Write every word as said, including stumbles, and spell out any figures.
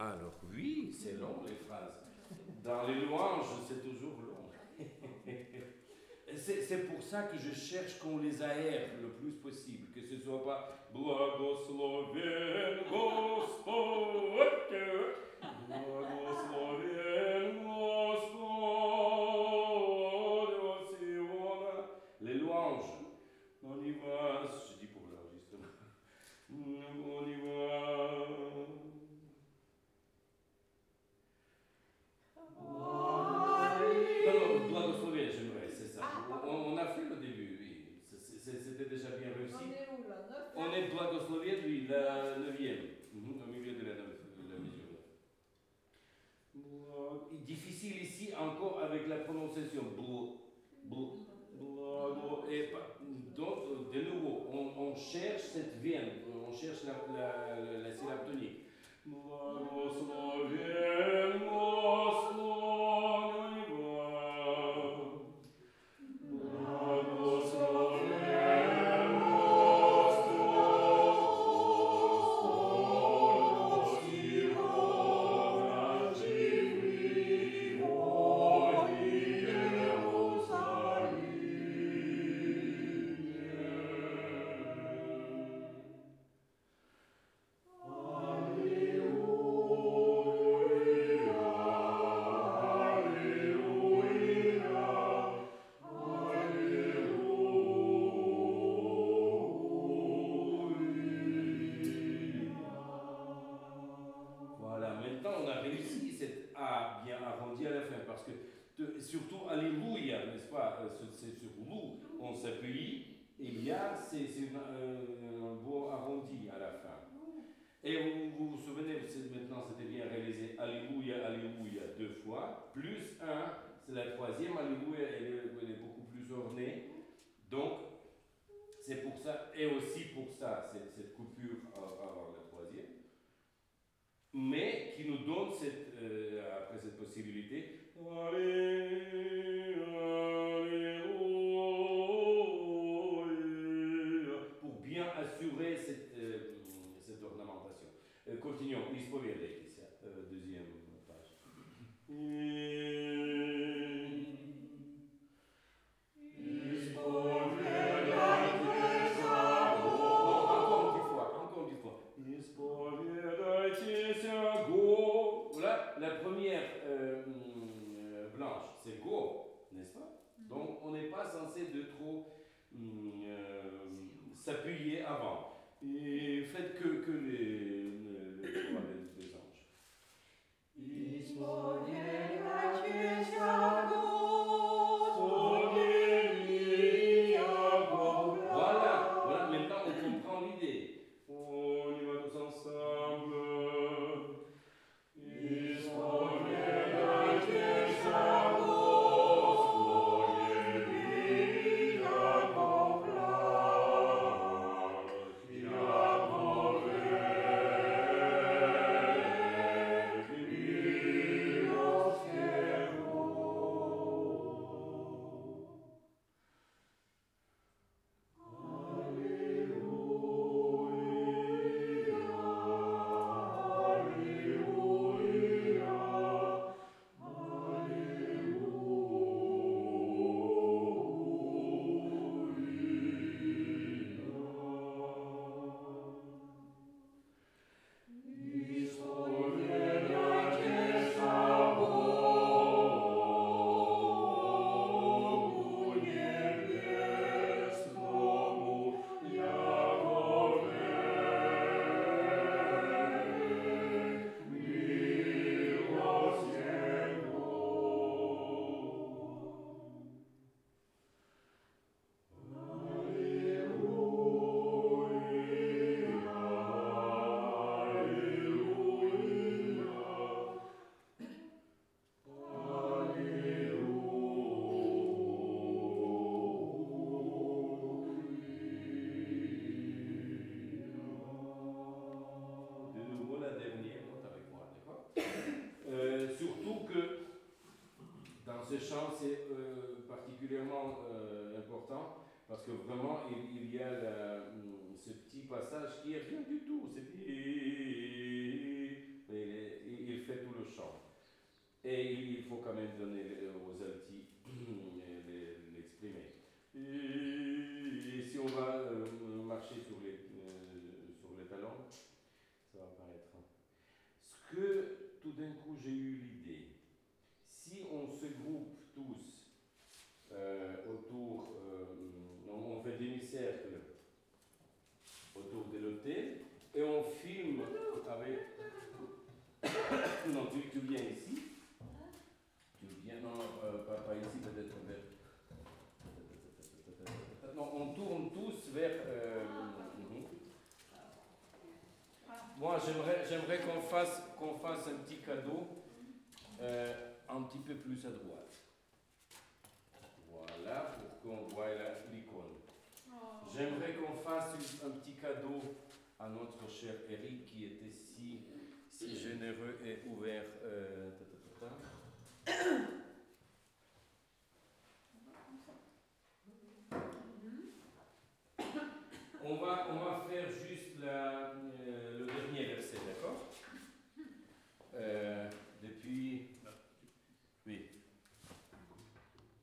Alors oui, c'est long les phrases. Dans les louanges, c'est toujours long. C'est, c'est pour ça que je cherche qu'on les aère le plus possible, que ce ne soit pas Благословен Господь, Благословен Господь от Сиона. Les louanges, on y va, je dis pour l'enregistrement, on y va. Non, non, Благословен, j'aimerais, c'est ça. Ah, on, on a fait le début, oui. C'est, c'est, c'était déjà bien réussi. On est où là? neuf? On est Благословен, oui, la neuvième, mm-hmm, au milieu de la, de la mesure. Difficile ici encore avec la prononciation. Bl, bl, blago, et donc, de nouveau, on, on cherche cette veine, on cherche la, la, la, la syllabe tonique. Благословен Господь. Surtout Alléluia, n'est-ce pas? C'est sur Lou, on s'appuie, et il y a, c'est, c'est une, euh, un beau arrondi à la fin. Et vous vous, vous souvenez, maintenant c'était bien réalisé, Alléluia, Alléluia, deux fois, plus un, c'est la troisième, Alléluia, elle est, elle est beaucoup plus ornée. Donc, c'est pour ça, et aussi pour ça, cette, cette coupure avant la troisième, mais qui nous donne cette, euh, après cette possibilité, pour bien assurer cette, euh, cette ornementation. Euh, continuons, Ispovedetися, euh, deuxième page. La première euh, blanche, c'est go, n'est-ce pas? Donc on n'est pas censé de trop euh, s'appuyer avant. Et faites que, que les, les, les, les anges. Voilà, voilà, maintenant on comprend l'idée. On y va tous ensemble. Ce chant, c'est euh, particulièrement euh, important parce que vraiment, il, il y a la, ce petit passage qui est rien du tout. C'est, il, donner aux altis l'exprimer. Et, et si on va euh, marcher sur les, euh, sur les talons, ça va apparaître. Ce que tout d'un coup j'ai eu l'idée, si on se groupe tous euh, autour, euh, on, on fait demi-cercle autour de l'hôtel et on filme avec. Non, tu, tu viens ici. Tu viens, non, euh, pas, pas ici, peut-être vers. Non, on tourne tous vers. Euh, mm-hmm. Moi, j'aimerais, j'aimerais qu'on fasse, qu'on fasse un petit cadeau euh, un petit peu plus à droite. Voilà, pour qu'on voie l'icône. J'aimerais qu'on fasse un, un petit cadeau à notre cher Eric qui était si, si généreux et ouvert. Euh, ta, ta, ta, ta. On va, on va faire juste la,